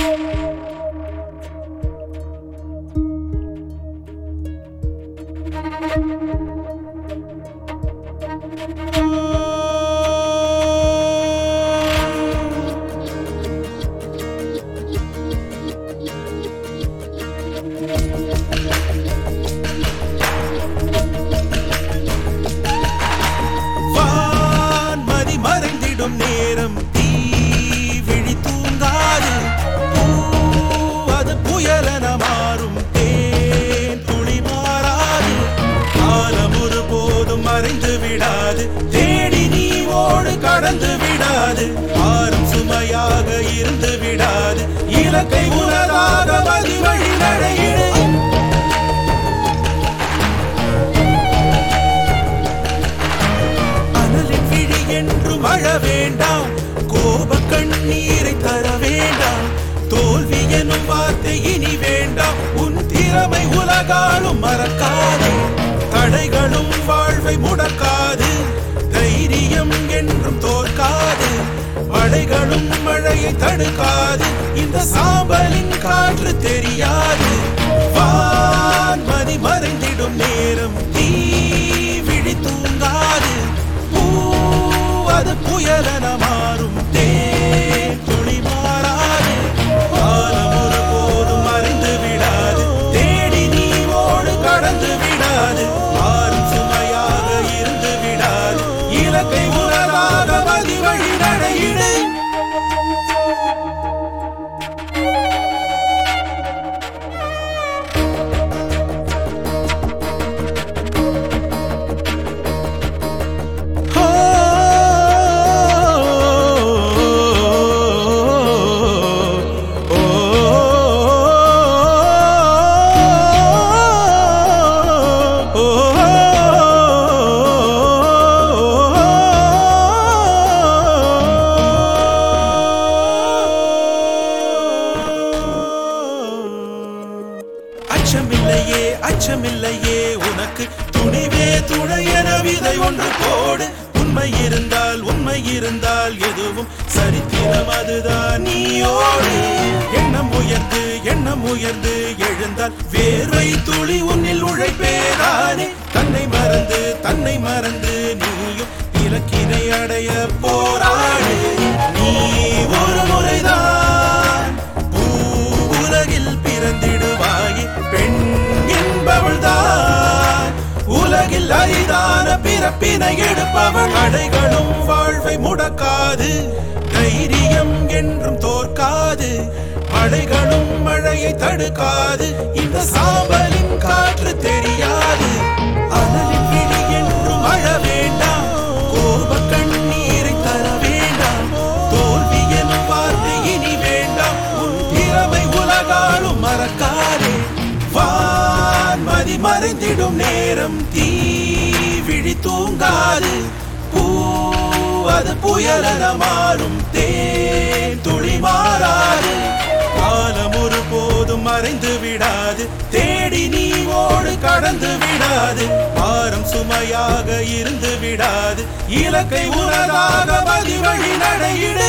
கடந்து விடாது ஆறும் சுமையாக இருந்து விடாது இலக்கை உனதாக மதி வழி நடையிடு அனலின் விழி என்று மழ வேண்டாம் கோப கண்ணீரை தர வேண்டாம் தோல்வி எனும் வார்த்தை இனி வேண்டாம் உன் திறமை உலகாலும் மறக்காது தடைகளும் வாழ்வை முடக்காது தைரியம் என்றும் தோற்காது மழைகளும் மழையை தடுக்காது இந்த சாம்பலின் காற்று தெரியாது வான்மதி மறைந்திடும் நேரம் தீ விழி தூங்காது அது புயலென மாறும் தேன் துளி மாறாது காலம் ஒரு போதும் மறைந்து விடாது தேடி நீ ஓடு கடந்து விடாது ஆறும் சுமையாக இருந்து விடாது இலக்கை உணராத மதி வழி நடையிடு அச்சமில்லையே அச்சமில்லையே உனக்கு துணிவே துணையென விதை ஒன்று போடு உண்மை இருந்தால் எதுவும் சரித்திரம் அதுதான் நீயோடு எண்ணம் உயர்ந்து எழுந்தால் வேர்வை துளி உன்னில் உழைப்பேதானே தன்னை மறந்து நீயும் இலக்கினை அடைய போராடு நீ ஒரு முறைதான் உலகில் பிறந்திடுவாயே பெண் என்பவள்தான் உலகில் அரிதான பிறப்பினை எடுப்பவள் அடைகளும் வாழ்வை முடக்காது தைரியம் என்றும் தோற்காது மழைகளும் மழையை தடுக்காது இந்த சாம்பலின் காற்று தெரியாது அனலின் விழி என்றும் அழ வேண்டாம் கோப கண்ணீரை தர வேண்டாம் தோல்வி எனும் வார்த்தை இனி வேண்டாம் உன் திறமை உலகாலும் மறக்காதே வான்மதி மறைந்திடும் நேரம் தீ விழி தூங்காது அது புயலென மாறும் தேன் துளி மாறாது காலம் ஒரு போதும் மறைந்து விடாது தேடி நீ ஓடு கடந்து விடாது பாரம் சுமையாக இருந்து விடாது இலக்கை உனதாக மதி வழி நடையிடு